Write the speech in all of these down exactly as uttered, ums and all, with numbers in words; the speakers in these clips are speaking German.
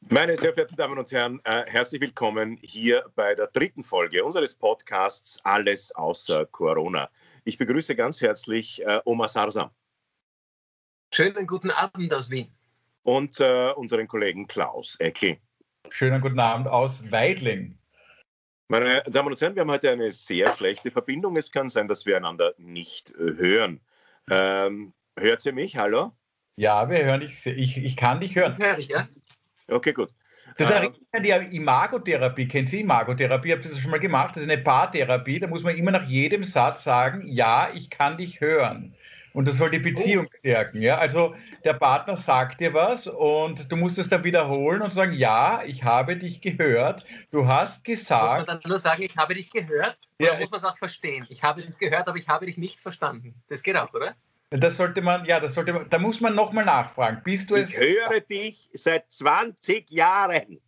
Meine sehr verehrten Damen und Herren, äh, herzlich willkommen hier bei der dritten Folge unseres Podcasts Alles außer Corona. Ich begrüße ganz herzlich äh, Omar Sarsam. Schönen guten Abend aus Wien. Und äh, unseren Kollegen Klaus Eckel. Schönen guten Abend aus Weidling. Meine Damen und Herren, wir haben heute eine sehr schlechte Verbindung. Es kann sein, dass wir einander nicht äh, hören. Ähm, hört ihr mich? Hallo? Ja, wir hören dich. Ich, ich kann dich hören. Hör ich, ja? Okay, gut. Das Ähm, erinnert mich an die Imagotherapie. Kennt Sie Imagotherapie? Habt ihr das schon mal gemacht? Das ist eine Paartherapie. Da muss man immer nach jedem Satz sagen, ja, ich kann dich hören. Und das soll die Beziehung stärken. Ja? Also der Partner sagt dir was und du musst es dann wiederholen und sagen, ja, ich habe dich gehört. Du hast gesagt... Muss man dann nur sagen, ich habe dich gehört? Oder Ja, muss man es auch verstehen? Ich habe dich gehört, aber ich habe dich nicht verstanden. Das geht auch, oder? das sollte man, ja, das sollte man, da muss man nochmal nachfragen. Bist du es? ich höre dich seit zwanzig Jahren.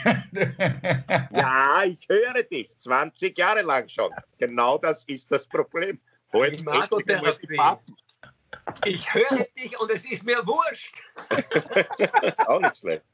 Ja, ich höre dich zwanzig Jahre lang schon. Genau das ist das Problem. Heute Imagotherapie. Ich höre dich und es ist mir wurscht. ist auch nicht schlecht.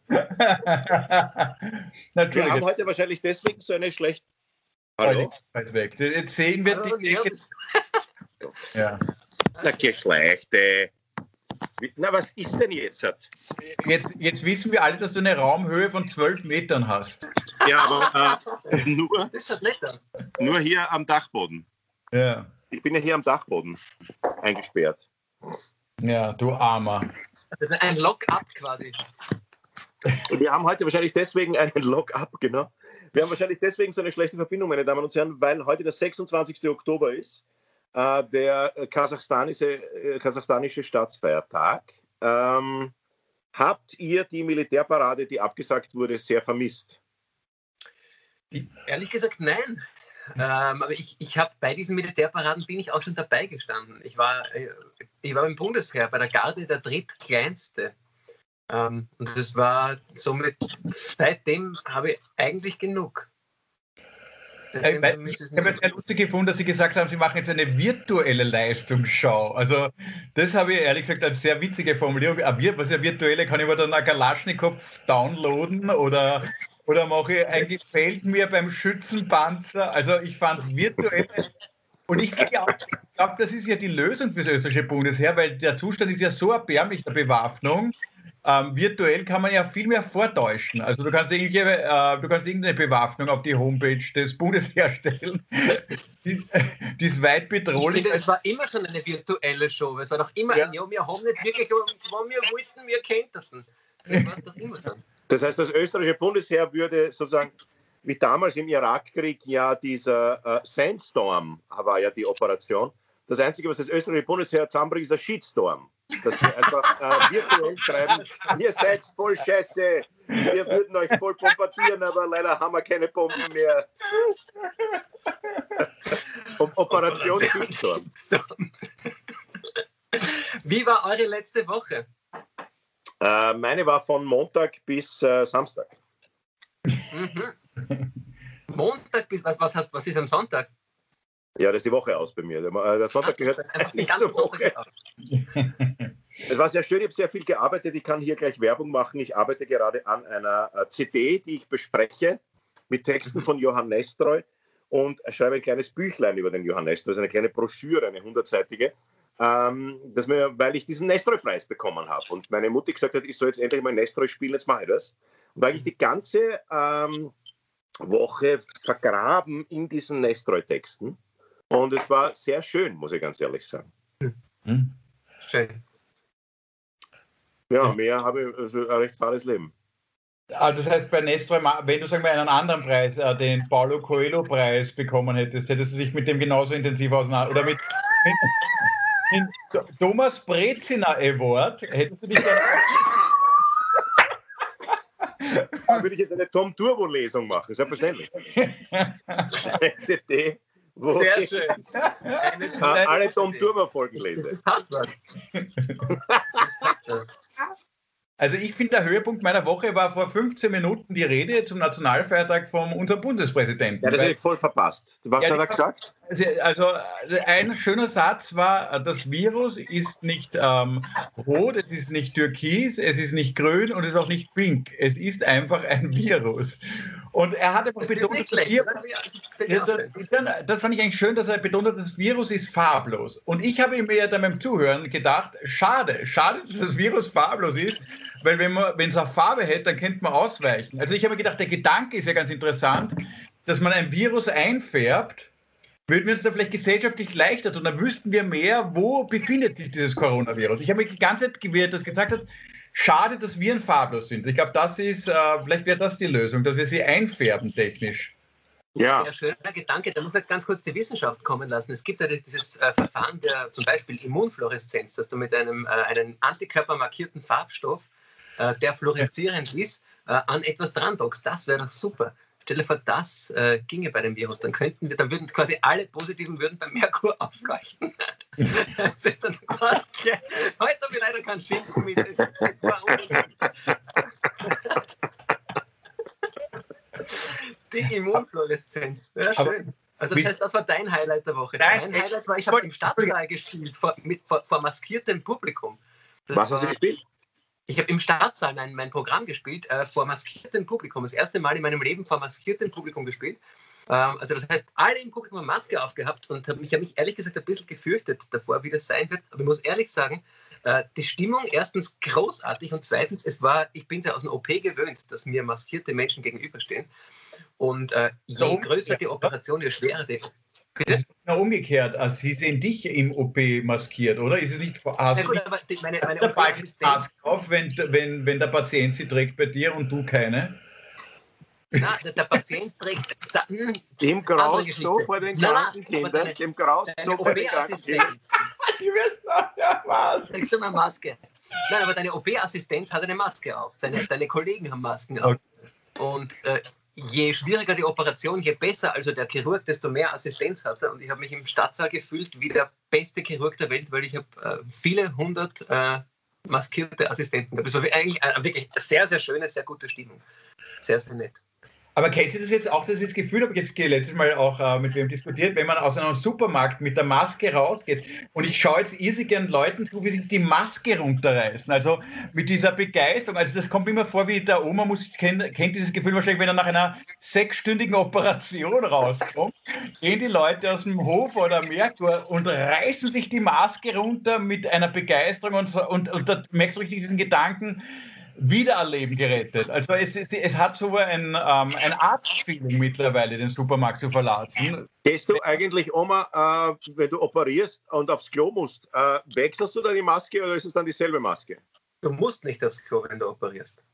Wir Natürlich. haben heute wahrscheinlich deswegen so eine schlechte... Hallo? Weit weg. Jetzt sehen wir Hallo, die. Nils. Ja. Na, Geschlechte. Na, was ist denn jetzt? Jetzt, jetzt wissen wir alle, dass du eine Raumhöhe von zwölf Metern hast. Ja, aber äh, nur, Das schaut nett aus. nur hier am Dachboden. Ja. Ich bin ja hier am Dachboden eingesperrt. Ja, du Armer. Das ist ein Lock-up quasi. Und wir haben heute wahrscheinlich deswegen einen Lock-up, genau. Wir haben wahrscheinlich deswegen so eine schlechte Verbindung, meine Damen und Herren, weil heute der sechsundzwanzigster Oktober ist, äh, der kasachstanische, äh, kasachstanische Staatsfeiertag. Ähm, habt ihr die Militärparade, die abgesagt wurde, sehr vermisst? Ehrlich gesagt, nein. Ähm, aber ich, ich habe bei diesen Militärparaden bin ich auch schon dabei gestanden. Ich war, äh, ich war beim Bundesheer, bei der Garde der drittkleinste. Ähm, und das war somit, seitdem habe ich eigentlich genug. Ich, ich habe jetzt sehr lustig gefunden, dass Sie gesagt haben, Sie machen jetzt eine virtuelle Leistungsschau. Also das habe ich ehrlich gesagt als sehr witzige Formulierung. Was ist ja virtuelle? Kann ich mir dann einen Kalaschnikow downloaden oder, oder mache ich ein Gefällt mir beim Schützenpanzer? Also ich fand virtuell... Und ich finde ja auch, ich glaube, das ist ja die Lösung für das österreichische Bundesheer, weil der Zustand ist ja so erbärmlich der Bewaffnung. Ähm, virtuell kann man ja viel mehr vortäuschen. Also du kannst, äh, du kannst irgendeine Bewaffnung auf die Homepage des Bundesheers stellen, die, die ist weit bedrohlich. Ich finde, es war immer schon eine virtuelle Show. Es war doch immer Ja. ein, ja, wir haben nicht wirklich, wann wir wollten, wir kennt das. Das war doch immer schon. Das heißt, das österreichische Bundesheer würde sozusagen, wie damals im Irakkrieg, ja dieser äh, Sandstorm war ja die Operation. Das Einzige, was das österreichische Bundesheer zusammenbringt, ist ein Shitstorm. Dass sie einfach äh, virtuell schreiben, ihr seid voll scheiße, wir würden euch voll bombardieren, aber leider haben wir keine Bomben mehr. Operation Shitstorm. Wie war eure letzte Woche? Äh, meine war von Montag bis äh, Samstag. Mhm. Montag bis, was, was, hast, was ist am Sonntag? Ja, das ist die Woche aus bei mir. Der, der Sonntag gehört Das ist einfach die nicht ganze zur Woche. Sonntag. Es war sehr schön, ich habe sehr viel gearbeitet. Ich kann hier gleich Werbung machen. Ich arbeite gerade an einer äh, C D, die ich bespreche, mit Texten Mhm. von Johann Nestroy und schreibe ein kleines Büchlein über den Johann Nestroy, also eine kleine Broschüre, eine hundertseitige, ähm, das mir, weil ich diesen Nestroy-Preis bekommen habe. Und meine Mutti gesagt hat, ich soll jetzt endlich mal Nestroy spielen, jetzt mache ich das. Und da habe ich die ganze ähm, Woche vergraben in diesen Nestroy-Texten. Und es war sehr schön, muss ich ganz ehrlich sagen. Hm? Schön. Ja, mehr habe ich, also ein recht fahres Leben. Ah, das heißt, bei Nestroy, wenn du sagen wir, einen anderen Preis, äh, den Paulo Coelho-Preis bekommen hättest, hättest du dich mit dem genauso intensiv auseinander... Oder mit, mit, mit Thomas Brezina Award, hättest du dich... Da würde ich jetzt eine Tom Turbo-Lesung machen, selbstverständlich. Eine C D, wo Sehr ich schön. Eine äh, alle Tom Turbo Turbo-Folgen lese. Das hat was. Das hat was. Also ich finde, der Höhepunkt meiner Woche war vor fünfzehn Minuten die Rede zum Nationalfeiertag von unserem Bundespräsidenten. Ja, das habe ich voll verpasst. Was ja, hat er gesagt? Also ein schöner Satz war, das Virus ist nicht ähm, rot, es ist nicht türkis, es ist nicht grün und es ist auch nicht pink. Es ist einfach ein Virus. Und er hat einfach betont, das, Virus, das, das fand ich eigentlich schön, dass er betont hat, das Virus ist farblos. Und ich habe mir dann beim Zuhören gedacht, schade, schade, dass das Virus farblos ist, weil wenn man, wenn es auch Farbe hätte, dann könnte man ausweichen. Also ich habe mir gedacht, der Gedanke ist ja ganz interessant, dass man ein Virus einfärbt, würden wir uns da vielleicht gesellschaftlich leichter tun, dann wüssten wir mehr, wo befindet sich dieses Coronavirus. Ich habe mich die ganze Zeit gewehrt, dass gesagt hat, schade, dass Viren farblos sind. Ich glaube, das ist, äh, vielleicht wäre das die Lösung, dass wir sie einfärben technisch. Ja. Ein schöner Gedanke, da muss man ganz kurz die Wissenschaft kommen lassen. Es gibt ja dieses äh, Verfahren der zum Beispiel Immunfluoreszenz, dass du mit einem äh, einen antikörpermarkierten Farbstoff, äh, der fluoreszierend ist, äh, an etwas dran dockst. Das wäre doch super. Stell dir vor, das äh, ginge bei dem Virus. Dann könnten wir, dann würden quasi alle Positiven würden beim Merkur aufleuchten. Das ist dann quasi, heute habe ich leider keinen Schinken mit. Das, das war die Immunfluoreszenz. Ja, schön. Also das heißt, das war dein Highlight der Woche. Nein, mein Highlight war, ich habe im Stadtsaal gespielt, vor, mit, vor, vor maskiertem Publikum. Das Was hast du gespielt? Ich habe im Stadtsaal mein, mein Programm gespielt, äh, vor maskiertem Publikum. Das erste Mal in meinem Leben vor maskiertem Publikum gespielt. Ähm, also das heißt, alle im Publikum haben Maske aufgehabt und hab, ich habe mich ehrlich gesagt ein bisschen gefürchtet davor, wie das sein wird. Aber ich muss ehrlich sagen, äh, die Stimmung erstens großartig und zweitens, es war, ich bin es ja aus dem O P gewöhnt, dass mir maskierte Menschen gegenüberstehen. Und äh, je so, größer die Operation, je schwerer die. Das ist genau umgekehrt. Also Sie sehen dich im O P maskiert, oder? Ist es nicht, hast ja, gut, aber die, meine, meine O P-Assistenz auf, wenn, wenn, wenn der Patient sie trägt bei dir und du keine? Nein, der, der Patient trägt... Da, hm, Dem graust so vor den kranken Kindern. Dem graust so vor den kranken Kindern. Die wirst noch ja was. Trägst du mal Maske? Nein, aber deine O P-Assistenz hat eine Maske auf. Deine, deine Kollegen haben Masken auf. Okay. Und äh, je schwieriger die Operation, je besser also der Chirurg, desto mehr Assistenz hat er. Und ich habe mich im Stadtsaal gefühlt wie der beste Chirurg der Welt, weil ich habe äh, viele hundert äh, maskierte Assistenten gehabt. Das war eigentlich äh, wirklich eine sehr, sehr schöne, sehr gute Stimmung. Sehr, sehr nett. Aber kennt ihr das jetzt auch, dass ich das Gefühl habe, jetzt letztes Mal auch äh, mit wem diskutiert, wenn man aus einem Supermarkt mit der Maske rausgeht und ich schaue jetzt irrsinnig gern Leuten zu, wie sie die Maske runterreißen, also mit dieser Begeisterung, also das kommt immer vor, wie der Oma muss, kennt, kennt dieses Gefühl wahrscheinlich, wenn er nach einer sechsstündigen Operation rauskommt, gehen die Leute aus dem Hof oder Merkur und reißen sich die Maske runter mit einer Begeisterung und, und, und da merkst du richtig diesen Gedanken, Wiedererleben gerettet. Also es, es, es hat so ein, ähm, ein Arztfeeling mittlerweile, den Supermarkt zu verlassen. Gehst du eigentlich, Oma, äh, wenn du operierst und aufs Klo musst, äh, wechselst du da die Maske oder ist es dann dieselbe Maske? Du musst nicht aufs Klo, wenn du operierst.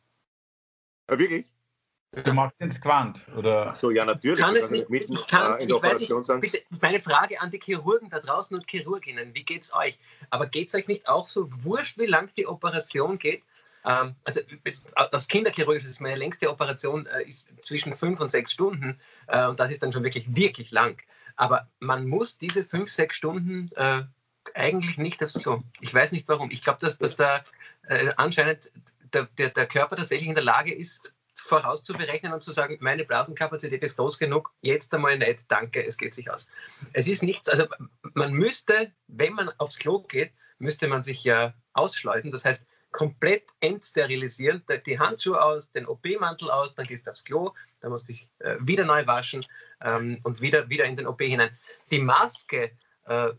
Ja, wirklich? Du machst ins Quant, oder? Ach so, ja, natürlich. Kann es nicht, mitten, ich kann äh, in ich weiß nicht, bitte, meine Frage an die Chirurgen da draußen und Chirurginnen, wie geht's euch? Aber geht's euch nicht auch so wurscht, wie lang die Operation geht? Ähm, also das Kinderchirurgische ist meine längste Operation, äh, ist zwischen fünf und sechs Stunden äh, und das ist dann schon wirklich, wirklich lang. Aber man muss diese fünf, sechs Stunden äh, eigentlich nicht aufs Klo. Ich weiß nicht warum. Ich glaube, dass, dass da äh, anscheinend der, der, der Körper tatsächlich in der Lage ist, vorauszuberechnen und zu sagen, meine Blasenkapazität ist groß genug, jetzt einmal nicht, danke, es geht sich aus. Es ist nichts, also man müsste, wenn man aufs Klo geht, müsste man sich ja ausschleusen, das heißt, komplett entsterilisieren, die Handschuhe aus, den O P-Mantel aus, dann gehst du aufs Klo, dann musst du dich äh, wieder neu waschen ähm, und wieder, wieder in den O P hinein. Die Maske, äh,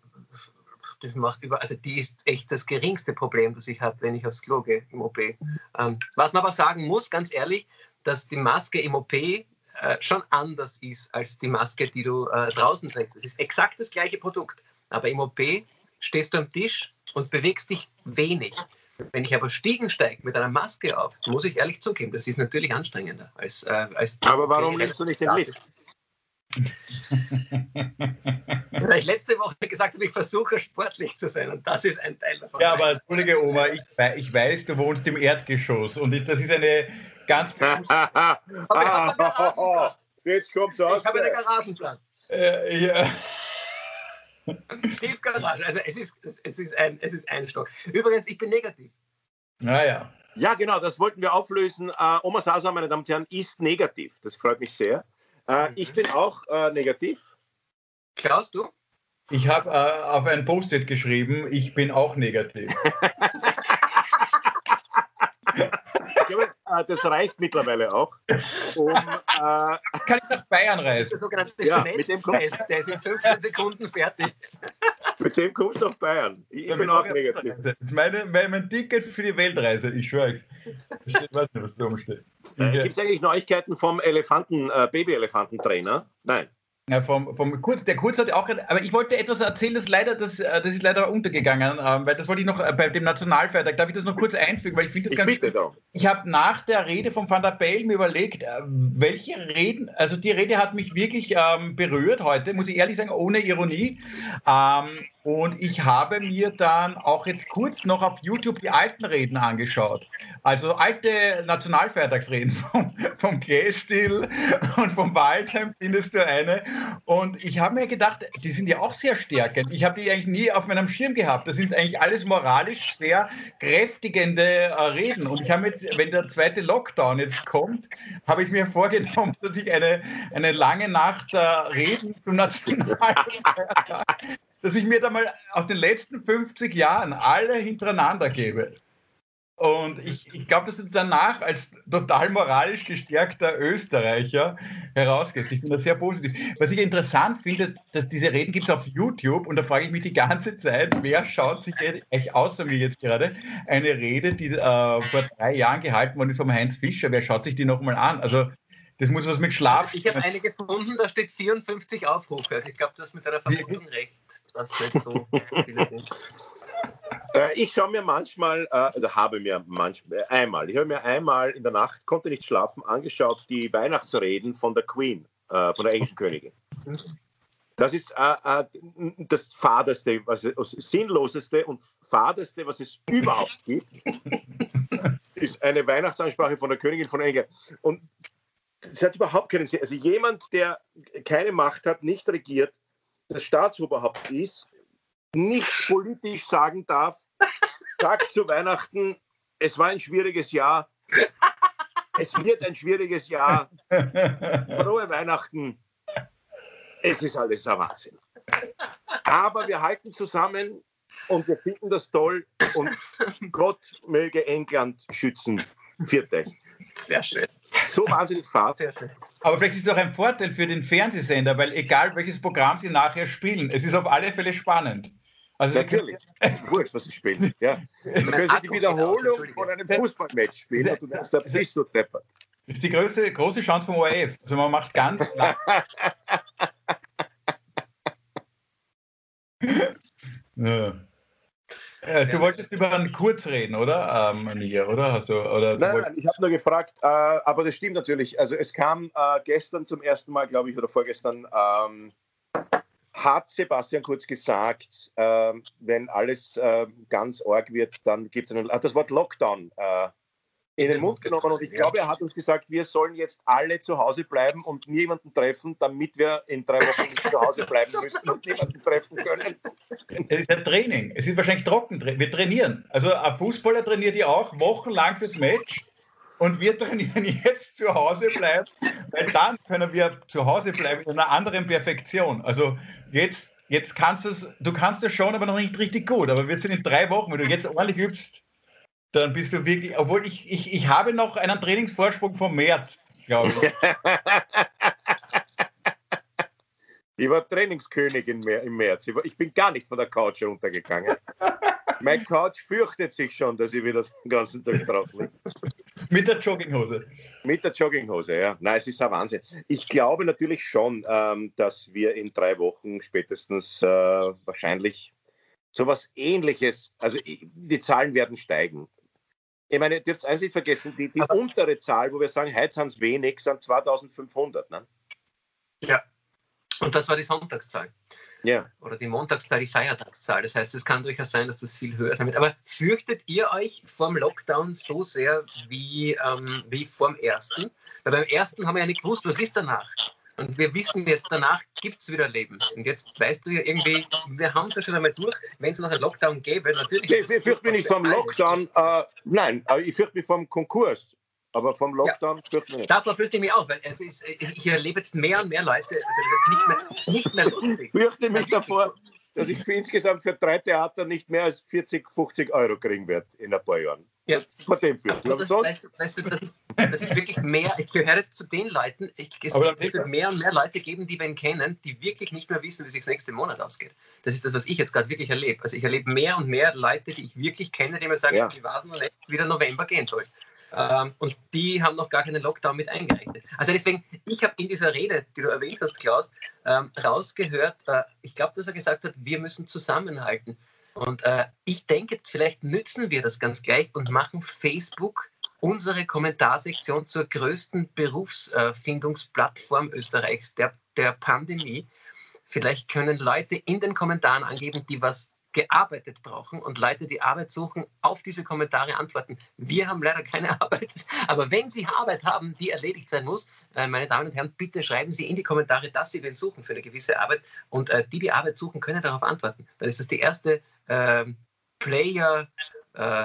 das macht über, also die ist echt das geringste Problem, das ich habe, wenn ich aufs Klo gehe im O P. Ähm, was man aber sagen muss, ganz ehrlich, dass die Maske im O P äh, schon anders ist als die Maske, die du äh, draußen trägst. Es ist exakt das gleiche Produkt, aber im O P stehst du am Tisch und bewegst dich wenig. Wenn ich aber Stiegen steige mit einer Maske auf, muss ich ehrlich zugeben, das ist natürlich anstrengender als... Äh, als aber warum nimmst du nicht den Lift? Weil ich letzte Woche gesagt habe, ich versuche sportlich zu sein und das ist ein Teil davon. Ja, aber entschuldige Oma, ich, ich weiß, du wohnst im Erdgeschoss und das ist eine ganz... aber ich habe einen Garagenplatz. Jetzt kommt's aus. Ich habe einen Garagenplatz. Äh, ja. Tiefgarage, also es ist, es, ist ein, es ist ein Stock. Übrigens, ich bin negativ. Naja. Ja, genau, das wollten wir auflösen. Äh, Oma Sasa, meine Damen und Herren, ist negativ. Das freut mich sehr. Äh, ich bin auch äh, negativ. Klaus, du? Ich habe äh, auf ein Post-it geschrieben, ich bin auch negativ. Ich glaube, äh, das reicht mittlerweile auch. Um, äh, Kann ich nach Bayern reisen? Der sogenannte Ja, mit dem Schnelltest, der ist in fünfzehn Sekunden fertig. mit dem kommst du auf Bayern. Ich, ich bin auch negativ. Das ist meine, mein, mein Ticket für die Weltreise, ich schwöre euch. Ich weiß nicht, was da rumsteht. Äh, Gibt es eigentlich Neuigkeiten vom Elefanten, äh, Baby-Elefantentrainer? Nein. Ja, vom, vom Kurz, der Kurz hat auch, aber ich wollte etwas erzählen, das leider, das, das ist leider untergegangen, ähm, weil das wollte ich noch äh, bei dem Nationalfeiertag, darf ich das noch kurz einfügen, weil ich finde das Ich ganz bitte darum. Ich habe nach der Rede von Van der Bellen mir überlegt, äh, welche Reden, also die Rede hat mich wirklich ähm, berührt heute, muss ich ehrlich sagen, ohne Ironie. Ähm, und ich habe mir dann auch jetzt kurz noch auf YouTube die alten Reden angeschaut. Also alte Nationalfeiertagsreden vom, vom Claystill und vom Waldheim findest du eine. Und ich habe mir gedacht, die sind ja auch sehr stärkend. Ich habe die eigentlich nie auf meinem Schirm gehabt. Das sind eigentlich alles moralisch sehr kräftigende äh, Reden. Und ich habe jetzt, wenn der zweite Lockdown jetzt kommt, habe ich mir vorgenommen, dass ich eine, eine lange Nacht äh, Reden zum Nationalfeiertag, dass ich mir da mal aus den letzten fünfzig Jahren alle hintereinander gebe. Und ich, ich glaube, dass du danach als total moralisch gestärkter Österreicher herausgehst. Ich finde das sehr positiv. Was ich interessant finde, dass diese Reden gibt es auf YouTube und da frage ich mich die ganze Zeit, wer schaut sich eigentlich außer mir jetzt gerade eine Rede, die äh, vor drei Jahren gehalten worden ist vom Heinz Fischer, wer schaut sich die nochmal an? Also das muss was mit Schlaf... Ich habe eine gefunden, da steht vierundfünfzig Aufrufe. Also ich glaube, du hast mit deiner Vermutung recht, dass nicht so viele sind. Äh, ich schaue mir manchmal, äh, oder habe mir manchmal, äh, einmal, ich habe mir einmal in der Nacht, konnte nicht schlafen, angeschaut, die Weihnachtsreden von der Queen, äh, von der englischen Königin. Das ist äh, äh, das Fadeste, was, das Sinnloseste und Fadeste, was es überhaupt gibt, ist eine Weihnachtsansprache von der Königin von England. Und es hat überhaupt keinen Sinn. Also jemand, der keine Macht hat, nicht regiert, das Staatsoberhaupt ist, nicht politisch sagen darf, sagt zu Weihnachten, es war ein schwieriges Jahr, es wird ein schwieriges Jahr, frohe Weihnachten, es ist alles ein Wahnsinn. Aber wir halten zusammen und wir finden das toll und Gott möge England schützen. Vierte. Sehr schön. So wahnsinnig Fahrt. Sehr schön. Aber vielleicht ist es auch ein Vorteil für den Fernsehsender, weil egal welches Programm sie nachher spielen, es ist auf alle Fälle spannend. Also natürlich. Wurscht, was sie spielen. Ja. Du kannst die Wiederholung von einem Fußballmatch spielen und du denkst, da bist du deppert. Das ist die große, große Chance vom O R F. Also man macht ganz lang. Ja. Ja, du wolltest über einen Kurz reden, oder? Ähm, hier, oder? Also, oder nein, nein, ich habe nur gefragt, äh, aber das stimmt natürlich. Also es kam äh, gestern zum ersten Mal, glaube ich, oder vorgestern, ähm, hat Sebastian Kurz gesagt, äh, wenn alles äh, ganz arg wird, dann gibt es einen, hat das Wort Lockdown äh, in den Mund genommen und ich glaube, er hat uns gesagt, wir sollen jetzt alle zu Hause bleiben und niemanden treffen, damit wir in drei Wochen nicht zu Hause bleiben müssen und niemanden treffen können. Es ist ein Training, es ist wahrscheinlich trocken, wir trainieren. Also ein Fußballer trainiert ja auch wochenlang fürs Match und wir trainieren jetzt zu Hause bleiben, weil dann können wir zu Hause bleiben in einer anderen Perfektion. Also jetzt, jetzt kannst du es, du kannst es schon, aber noch nicht richtig gut, aber wir sind in drei Wochen, wenn du jetzt ordentlich übst, dann bist du wirklich, obwohl ich, ich, ich habe noch einen Trainingsvorsprung vom März, glaube ich. Ich war Trainingskönig im März. Ich, war, ich bin gar nicht von der Couch runtergegangen. Mein Couch fürchtet sich schon, dass ich wieder den ganzen Tag drauf liege. Mit der Jogginghose. Mit der Jogginghose, ja. Nein, es ist ein Wahnsinn. Ich glaube natürlich schon, ähm, dass wir in drei Wochen spätestens äh, wahrscheinlich sowas Ähnliches, also die Zahlen werden steigen. Ich meine, ihr dürft eins nicht vergessen, die, die untere Zahl, wo wir sagen, heute sind es wenig, sind zweitausendfünfhundert. Ne? Ja, und das war die Sonntagszahl. Ja. Oder die Montagszahl, die Feiertagszahl. Das heißt, es kann durchaus sein, dass das viel höher sein wird. Aber fürchtet ihr euch vorm Lockdown so sehr wie, ähm, wie vorm ersten? Weil beim ersten haben wir ja nicht gewusst, was ist danach. Und wir wissen jetzt, danach gibt es wieder Leben. Und jetzt weißt du ja irgendwie, wir haben es ja schon einmal durch, wenn es noch einen Lockdown gäbe, natürlich... Nee, ich fürchte mich nicht vom Lockdown, äh, nein, ich fürchte mich vom Konkurs. Aber vom Lockdown ja. fürchte ich mich nicht. Davor fürchte ich mich auch, weil es ist, ich erlebe jetzt mehr und mehr Leute, also das ist jetzt nicht mehr, nicht mehr lustig. Ich fürchte mich davor, dass ich für insgesamt für drei Theater nicht mehr als vierzig, fünfzig Euro kriegen werde in ein paar Jahren. Ja. Vor dem fürchte ich. Das, weißt du, weißt du, das, ist, das ist wirklich mehr, ich gehöre zu den Leuten, ich, es wird mehr und mehr Leute geben, die wir kennen, die wirklich nicht mehr wissen, wie sich das nächste Monat ausgeht. Das ist das, was ich jetzt gerade wirklich erlebe. Also ich erlebe mehr und mehr Leute, die ich wirklich kenne, die mir sagen, ja. ich weiß noch nicht, wie der November gehen soll. Ähm, und die haben noch gar keinen Lockdown mit eingerechnet. Also deswegen, ich habe in dieser Rede, die du erwähnt hast, Klaus, ähm, rausgehört, äh, ich glaube, dass er gesagt hat, wir müssen zusammenhalten. Und äh, ich denke, vielleicht nützen wir das ganz gleich und machen Facebook unsere Kommentarsektion zur größten Berufsfindungsplattform Österreichs, der, der Pandemie. Vielleicht können Leute in den Kommentaren angeben, die was gearbeitet brauchen und Leute, die Arbeit suchen, auf diese Kommentare antworten. Wir haben leider keine Arbeit, aber wenn Sie Arbeit haben, die erledigt sein muss, äh, meine Damen und Herren, bitte schreiben Sie in die Kommentare, dass Sie wen suchen für eine gewisse Arbeit und äh, die, die Arbeit suchen, können darauf antworten. Dann ist das die erste äh, Player, äh,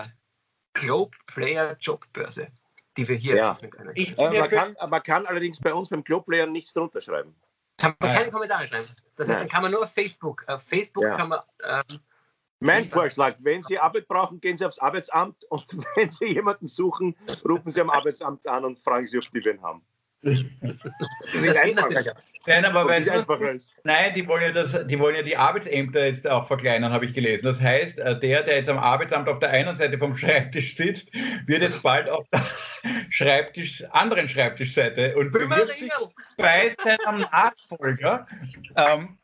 Globe Player Jobbörse, die wir hier ja. öffnen können. Ich, äh, man, kann, man kann allerdings bei uns beim Globe Player nichts drunter schreiben. Kann man keine Kommentare schreiben. Das heißt, dann kann man nur auf Facebook. Auf Facebook ja. kann man... Ähm, Mein Vorschlag, wenn Sie Arbeit brauchen, gehen Sie aufs Arbeitsamt und wenn Sie jemanden suchen, rufen Sie am Arbeitsamt an und fragen Sie, ob die wen haben. Das ist das einfacher. Nein, aber das einfacher ist. Nein, die wollen, ja das, die wollen ja die Arbeitsämter jetzt auch verkleinern, habe ich gelesen. Das heißt, der, der jetzt am Arbeitsamt auf der einen Seite vom Schreibtisch sitzt, wird jetzt bald auf der Schreibtisch, anderen Schreibtischseite und bewirbt sich bei seinem Nachfolger. Ähm,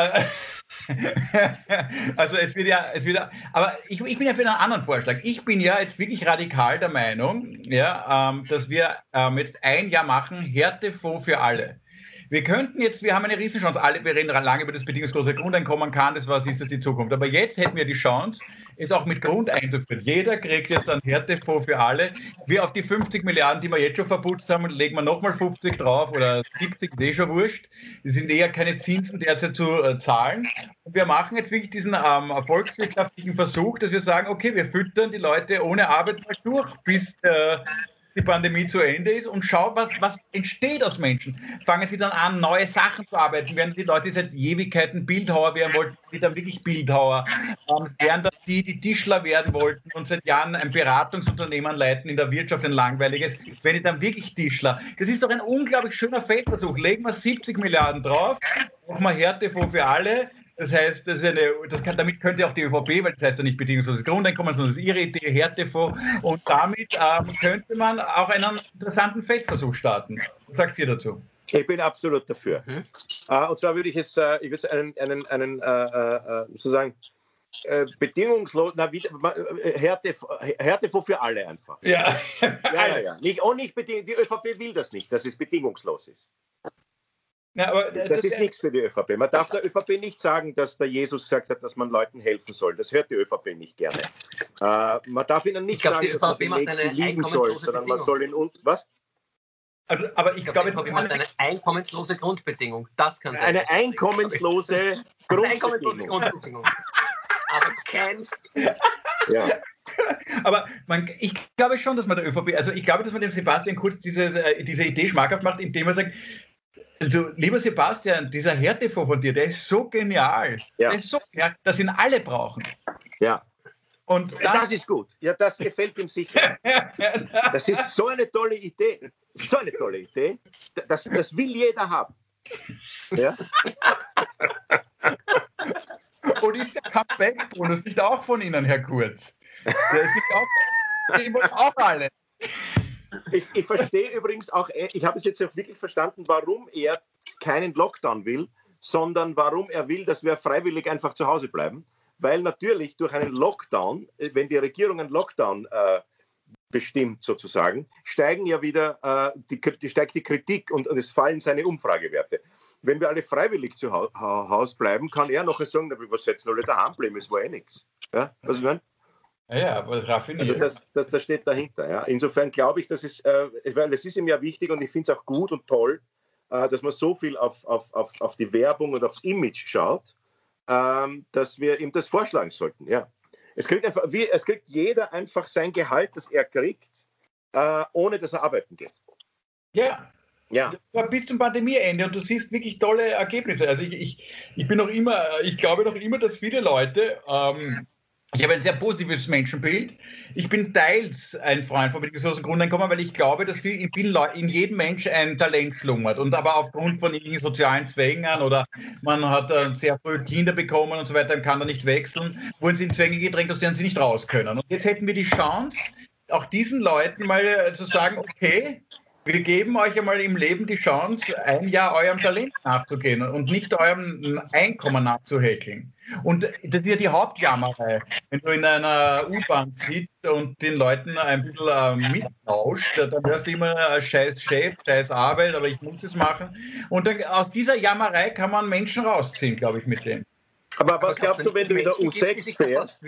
also es wird ja, es wird ja, aber ich, ich bin ja für einen anderen Vorschlag. Ich bin ja jetzt wirklich radikal der Meinung, ja, ähm, dass wir ähm, jetzt ein Jahr machen, Härtefonds für alle. Wir könnten jetzt, wir haben eine Riesenchance, alle, wir reden lange über das bedingungslose Grundeinkommen, kann das, was ist das die Zukunft. Aber jetzt hätten wir die Chance, es auch mit Grund einzuführen. Jeder kriegt jetzt einen Härtefonds für alle. Wir auf die fünfzig Milliarden, die wir jetzt schon verputzt haben, legen wir nochmal fünfzig drauf oder siebzig, ist eh schon wurscht. Das sind eher keine Zinsen derzeit zu äh, zahlen. Und wir machen jetzt wirklich diesen ähm, volkswirtschaftlichen Versuch, dass wir sagen, okay, wir füttern die Leute ohne Arbeit mal durch, bis äh, die Pandemie zu Ende ist und schau, was, was entsteht aus Menschen. Fangen sie dann an, neue Sachen zu arbeiten. Werden die Leute, die seit Ewigkeiten Bildhauer werden wollten, die dann wirklich Bildhauer. Ähm, werden dann die, die Tischler werden wollten und seit Jahren ein Beratungsunternehmen leiten in der Wirtschaft, ein langweiliges, werden die dann wirklich Tischler. Das ist doch ein unglaublich schöner Feldversuch. Legen wir siebzig Milliarden drauf, machen wir Härtefonds für alle. Das heißt, das ist eine, das kann, damit könnte auch die ÖVP, weil das heißt ja nicht bedingungsloses Grundeinkommen, sondern das ist ihre Idee, Härtefonds. Und damit ähm, könnte man auch einen interessanten Feldversuch starten. Was sagt ihr dazu? Ich bin absolut dafür. Mhm. Uh, und zwar würde ich es, uh, ich würde einen, einen, einen uh, uh, sozusagen uh, bedingungslos, na, wieder, Härtefonds für alle einfach. Ja, ja, ja, ja. Nicht, auch nicht beding- die ÖVP will das nicht, dass es bedingungslos ist. Ja, aber das, das ist nichts für die ÖVP. Man darf der ÖVP nicht sagen, dass der Jesus gesagt hat, dass man Leuten helfen soll. Das hört die ÖVP nicht gerne. Äh, man darf ihnen nicht glaub, sagen, die dass man den Nächsten lieben soll, sondern man soll ihn und was? Also, aber ich, ich glaube, glaube, die ÖVP macht eine einkommenslose Grundbedingung. Das kann sein. Eine einkommenslose Grundbedingung. Grundbedingung. Aber kein. Ja. Aber man, ich glaube schon, dass man der ÖVP, also ich glaube, dass man dem Sebastian Kurz diese, diese Idee schmackhaft macht, indem er sagt, also, lieber Sebastian, dieser Härtefonds von dir, der ist so genial. Ja. Der ist so genial, dass ihn alle brauchen. Ja. Und dann, das ist gut. Ja, das gefällt ihm sicher. Das ist so eine tolle Idee. So eine tolle Idee. Das, das will jeder haben. Ja. Und ist der Comeback-Bonus nicht auch von Ihnen, Herr Kurz? Der ist nicht auch, den wollen auch alle. Ich, ich verstehe übrigens auch, ich habe es jetzt auch wirklich verstanden, warum er keinen Lockdown will, sondern warum er will, dass wir freiwillig einfach zu Hause bleiben. Weil natürlich durch einen Lockdown, wenn die Regierung einen Lockdown äh, bestimmt sozusagen, steigen ja wieder, äh, die, die, steigt die Kritik und, und es fallen seine Umfragewerte. Wenn wir alle freiwillig zu Hause ha- bleiben, kann er nachher sagen, was setzen alle daheim bleiben, es war eh nichts. Ja, was ich meine? Ja, aber das raffiniert. Also das, das, das steht dahinter. Ja. Insofern glaube ich, dass es, äh, weil es ist ihm ja wichtig und ich finde es auch gut und toll, äh, dass man so viel auf, auf, auf, auf die Werbung und aufs Image schaut, ähm, dass wir ihm das vorschlagen sollten. Ja. Es kriegt, einfach, wie, es kriegt jeder einfach sein Gehalt, das er kriegt, äh, ohne dass er arbeiten geht. Ja. Ja. Bis zum Pandemieende und du siehst wirklich tolle Ergebnisse. Also ich, ich, ich bin noch immer, ich glaube noch immer, dass viele Leute, ähm, ich habe ein sehr positives Menschenbild. Ich bin teils ein Freund von bedingungslosen Grundeinkommen, weil ich glaube, dass in, vielen Leuten, in jedem Mensch ein Talent schlummert. Und aber aufgrund von irgendwelchen sozialen Zwängen oder man hat äh, sehr früh Kinder bekommen und so weiter, dann kann er nicht wechseln, wurden sie in Zwänge gedrängt, aus denen sie nicht raus können. Und jetzt hätten wir die Chance, auch diesen Leuten mal zu sagen, okay, wir geben euch einmal im Leben die Chance, ein Jahr eurem Talent nachzugehen und nicht eurem Einkommen nachzuhäkeln. Und das ist ja die Hauptjammerei. Wenn du in einer U-Bahn sitzt und den Leuten ein bisschen äh, mittauscht, dann hörst du immer äh, scheiß Chef, scheiß Arbeit, aber ich muss es machen. Und dann, aus dieser Jammerei kann man Menschen rausziehen, glaube ich, mit dem. Aber was glaubst du, wenn du in der U sechs fährst?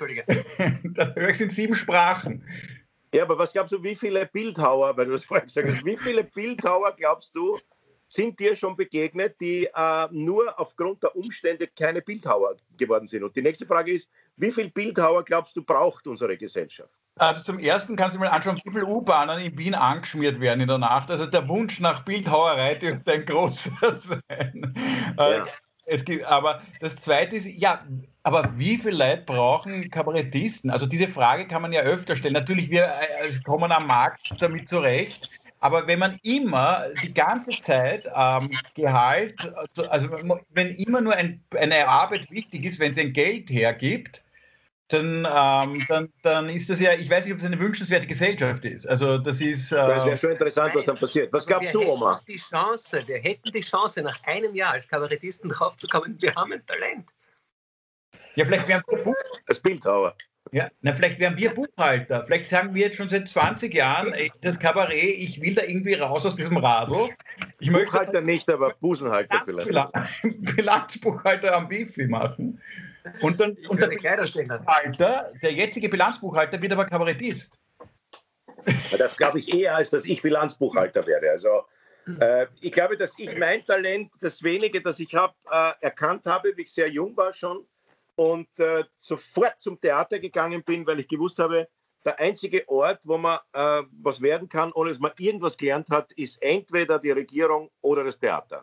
Da höre ich in sieben Sprachen. Ja, aber was glaubst du, wie viele Bildhauer, weil du das vorhin gesagt hast, wie viele Bildhauer glaubst du, sind dir schon begegnet, die äh, nur aufgrund der Umstände keine Bildhauer geworden sind? Und die nächste Frage ist, wie viele Bildhauer glaubst du, braucht unsere Gesellschaft? Also zum Ersten kannst du mal anschauen, wie viele U-Bahnen in Wien angeschmiert werden in der Nacht. Also der Wunsch nach Bildhauerei dürfte ein großer sein. Ja. Äh, Es gibt, aber das Zweite ist, ja, aber wie viele Leute brauchen Kabarettisten? Also diese Frage kann man ja öfter stellen. Natürlich, wir also kommen am Markt damit zurecht, aber wenn man immer die ganze Zeit ähm, Gehalt, also wenn immer nur ein, eine Arbeit wichtig ist, wenn es ein Geld hergibt, dann, ähm, dann, dann ist das ja, ich weiß nicht, ob es eine wünschenswerte Gesellschaft ist. Also das ist... Äh, das wäre schon interessant, was dann passiert. Was glaubst du, Oma? Die Chance, wir hätten die Chance, nach einem Jahr als Kabarettisten draufzukommen, wir haben ein Talent. Ja, vielleicht wären wir Buch als Bildhauer. Ja, na, vielleicht wären wir Buchhalter. Vielleicht sagen wir jetzt schon seit zwanzig Jahren, ey, das Kabarett, ich will da irgendwie raus aus diesem Radl. Ich Buchhalter möchte, nicht, aber Busenhalter vielleicht. Bilanzbuchhalter am Wifi machen. Und, dann, und der Bilanzbuchhalter, der jetzige Bilanzbuchhalter wird aber Kabarettist. Das glaube ich eher, als dass ich Bilanzbuchhalter werde. Also äh, ich glaube, dass ich mein Talent, das wenige, das ich habe, äh, erkannt habe, wie ich sehr jung war schon und äh, sofort zum Theater gegangen bin, weil ich gewusst habe, der einzige Ort, wo man äh, was werden kann, ohne dass man irgendwas gelernt hat, ist entweder die Regierung oder das Theater.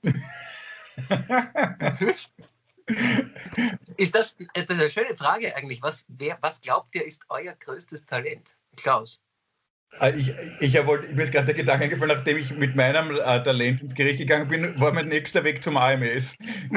Ist das, das ist eine schöne Frage eigentlich. Was, wer, was glaubt ihr, ist euer größtes Talent? Klaus? Ich, ich habe, mir ist gerade der Gedanke gefallen, nachdem ich mit meinem äh, Talent ins Gericht gegangen bin, war mein nächster Weg zum A M S.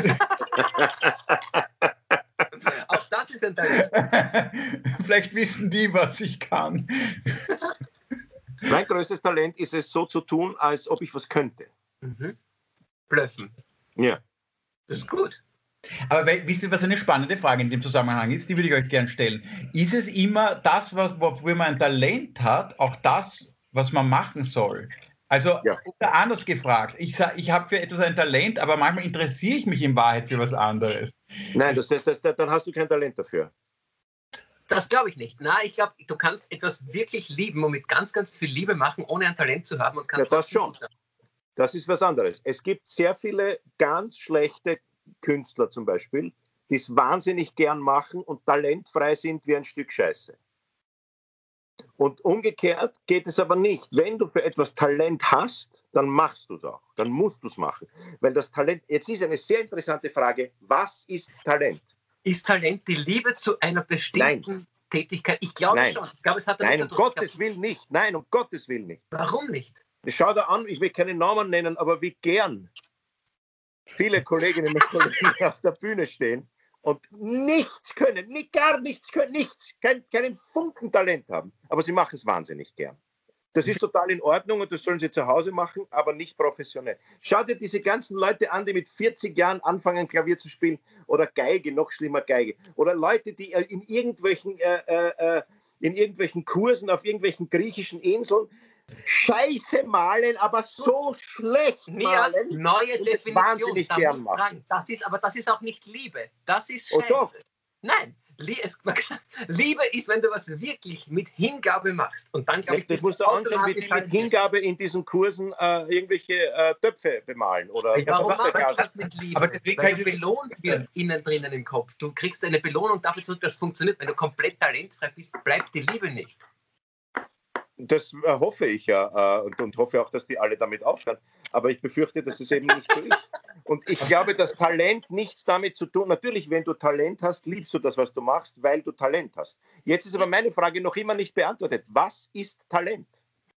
Auch das ist ein Talent. Vielleicht wissen die, was ich kann. Mein größtes Talent ist es, so zu tun, als ob ich was könnte. Mhm. Blöffen. Ja. Das ist gut. Aber wisst ihr, was eine spannende Frage in dem Zusammenhang ist? Die würde ich euch gerne stellen. Ist es immer das, was, wofür man ein Talent hat, auch das, was man machen soll? Also, ja. Oder anders gefragt, ich, ich habe für etwas ein Talent, aber manchmal interessiere ich mich in Wahrheit für was anderes. Nein, das heißt, das, dann hast du kein Talent dafür. Das glaube ich nicht. Nein, ich glaube, du kannst etwas wirklich lieben und mit ganz, ganz viel Liebe machen, ohne ein Talent zu haben. Und kannst ja, das schon. Das ist was anderes. Es gibt sehr viele ganz schlechte Künstler zum Beispiel, die es wahnsinnig gern machen und talentfrei sind wie ein Stück Scheiße. Und umgekehrt geht es aber nicht. Wenn du für etwas Talent hast, dann machst du es auch. Dann musst du es machen. Weil das Talent, jetzt ist eine sehr interessante Frage, was ist Talent? Ist Talent die Liebe zu einer bestimmten Nein. Tätigkeit? Ich glaube Nein. schon. Ich glaube, es hat Nein, um Gottes Willen nicht. Nein, um Gottes Willen nicht. Warum nicht? Schau da an, ich will keine Namen nennen, aber wie gern viele Kolleginnen und Kollegen auf der Bühne stehen und nichts können, nicht, gar nichts können, nichts, kein, keinen Funken Talent haben, aber sie machen es wahnsinnig gern. Das ist total in Ordnung und das sollen sie zu Hause machen, aber nicht professionell. Schau dir diese ganzen Leute an, die mit vierzig Jahren anfangen, Klavier zu spielen oder Geige, noch schlimmer Geige. Oder Leute, die in irgendwelchen, äh, äh, in irgendwelchen Kursen auf irgendwelchen griechischen Inseln Scheiße malen, aber so schlecht malen. Ja, neue Definition. Da gern machen. Das ist, aber das ist auch nicht Liebe. Das ist Scheiße. Oh, Nein, Liebe ist, wenn du was wirklich mit Hingabe machst. Und dann, glaube ich, das musst du ansehen, wie die mit Hingabe in diesen Kursen äh, irgendwelche äh, Töpfe bemalen. Oder ja, warum machst du das mit Liebe? Aber deswegen Weil du belohnt wirst innen drinnen im Kopf. Du kriegst eine Belohnung dafür zurück, dass es funktioniert. Wenn du komplett talentfrei bist, bleibt die Liebe nicht. Das äh, hoffe ich ja äh, und, und hoffe auch, dass die alle damit aufhören. Aber ich befürchte, dass es eben nicht so ist. Und ich glaube, dass Talent nichts damit zu tun. Natürlich, wenn du Talent hast, liebst du das, was du machst, weil du Talent hast. Jetzt ist aber meine Frage noch immer nicht beantwortet. Was ist Talent?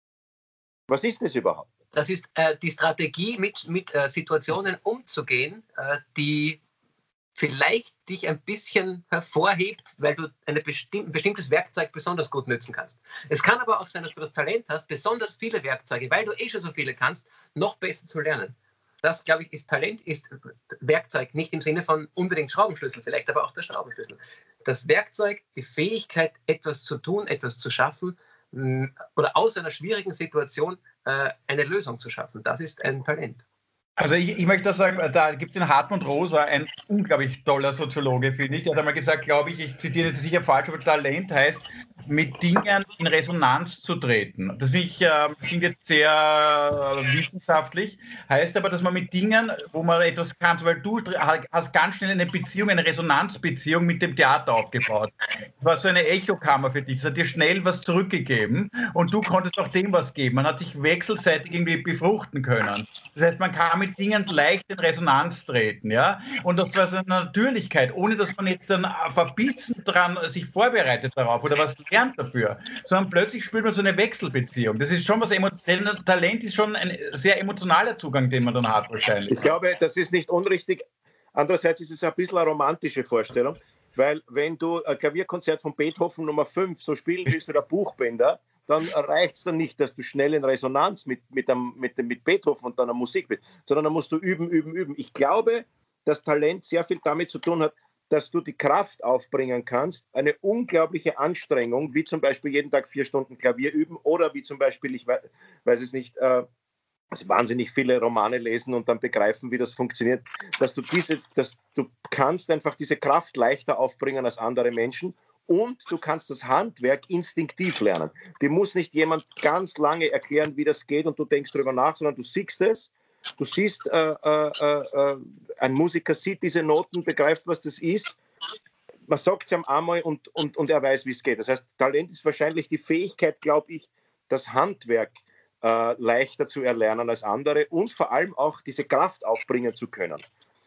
Was ist es überhaupt? Das ist äh, die Strategie, mit, mit äh, Situationen umzugehen, äh, die vielleicht dich ein bisschen hervorhebt, weil du eine bestimm- ein bestimmtes Werkzeug besonders gut nutzen kannst. Es kann aber auch sein, dass du das Talent hast, besonders viele Werkzeuge, weil du eh schon so viele kannst, noch besser zu lernen. Das, glaube ich, ist Talent, ist Werkzeug, nicht im Sinne von unbedingt Schraubenschlüssel, vielleicht aber auch der Schraubenschlüssel. Das Werkzeug, die Fähigkeit, etwas zu tun, etwas zu schaffen mh, oder aus einer schwierigen Situation äh, eine Lösung zu schaffen, das ist ein Talent. Also ich, ich möchte das sagen, da gibt es den Hartmut Rosa, ein unglaublich toller Soziologe, finde ich. Der hat einmal gesagt, glaube ich, ich zitiere jetzt sicher falsch, aber Talent heißt, mit Dingen in Resonanz zu treten. Das finde ich, äh, klingt jetzt sehr äh, wissenschaftlich, heißt aber, dass man mit Dingen, wo man etwas kann, weil du hast ganz schnell eine Beziehung, eine Resonanzbeziehung mit dem Theater aufgebaut. Das war so eine Echokammer für dich, das hat dir schnell was zurückgegeben und du konntest auch dem was geben. Man hat sich wechselseitig irgendwie befruchten können. Das heißt, man kann mit Dingen leicht in Resonanz treten, ja, und das war so eine Natürlichkeit, ohne dass man jetzt dann verbissen dran sich vorbereitet darauf oder was lernt dafür, sondern plötzlich spürt man so eine Wechselbeziehung. Das ist schon was, Talent ist schon ein sehr emotionaler Zugang, den man dann hat wahrscheinlich. Ich glaube, das ist nicht unrichtig. Andererseits ist es ein bisschen eine romantische Vorstellung, weil wenn du ein Klavierkonzert von Beethoven Nummer fünf so spielen willst wie der Buchbinder, dann reicht es dann nicht, dass du schnell in Resonanz mit, mit, dem, mit, dem, mit Beethoven und deiner Musik bist, sondern dann musst du üben, üben, üben. Ich glaube, dass Talent sehr viel damit zu tun hat, dass du die Kraft aufbringen kannst, eine unglaubliche Anstrengung, wie zum Beispiel jeden Tag vier Stunden Klavier üben oder wie zum Beispiel, ich weiß, weiß es nicht, äh, also wahnsinnig viele Romane lesen und dann begreifen, wie das funktioniert, dass du diese, dass du kannst einfach diese Kraft leichter aufbringen als andere Menschen. Und du kannst das Handwerk instinktiv lernen. Dir muss nicht jemand ganz lange erklären, wie das geht und du denkst darüber nach, sondern du siehst es. Du siehst, äh, äh, äh, ein Musiker sieht diese Noten, begreift, was das ist. Man sagt es ihm einmal und, und, und er weiß, wie es geht. Das heißt, Talent ist wahrscheinlich die Fähigkeit, glaube ich, das Handwerk äh, leichter zu erlernen als andere und vor allem auch diese Kraft aufbringen zu können.